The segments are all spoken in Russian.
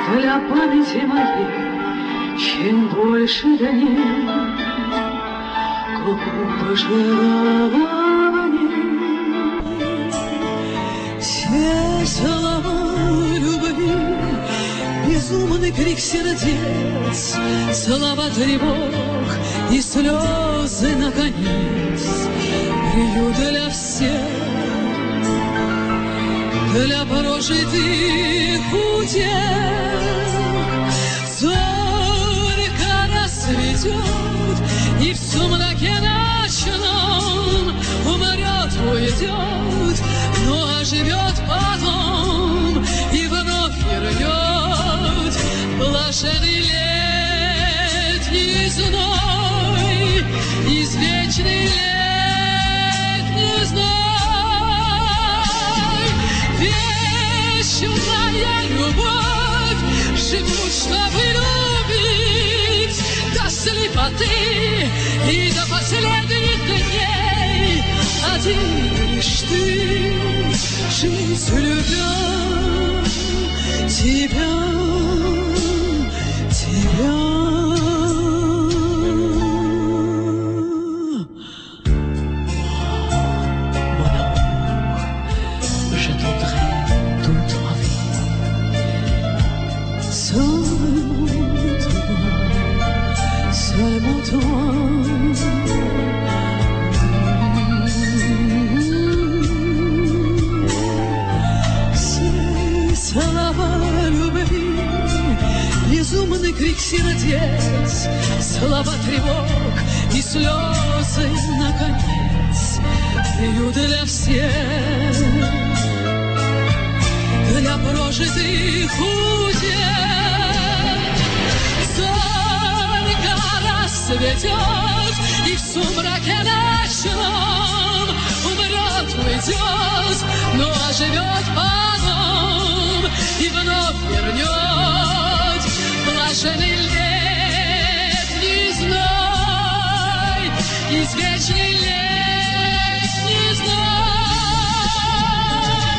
для памяти моей, чем больше дней, пожеланий. Все слова любви, безумный крик сердец, слова тревог и слезы, наконец, приют для всех, для прожитых утех. Зорька расцветет, и в сумраке ночном умрет, уйдет, но оживет потом и вновь вернет блаженный летний зной, извечный летний зной. Вечная любовь живут, чтобы любить до слепоты и до последних дней. Один лишь ты, жизнь любя тебя, тебя. Seulement toi, Все слова любви, безумный крик сердец, слова тревог и слезы, наконец, приют для всех, для прожитых утех. Расцветет, и в сумраке ночном умрет, уйдет, но оживет потом и вновь вернет блаженный летний зной, извечный летний зной.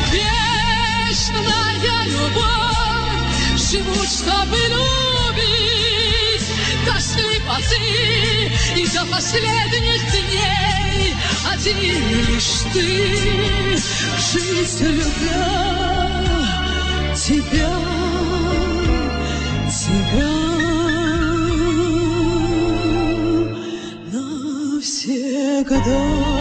Вечная любовь живут, чтобы любить до слепоты и до последних дней. Один лишь ты, жизнь любя тебя, тебя навсегда.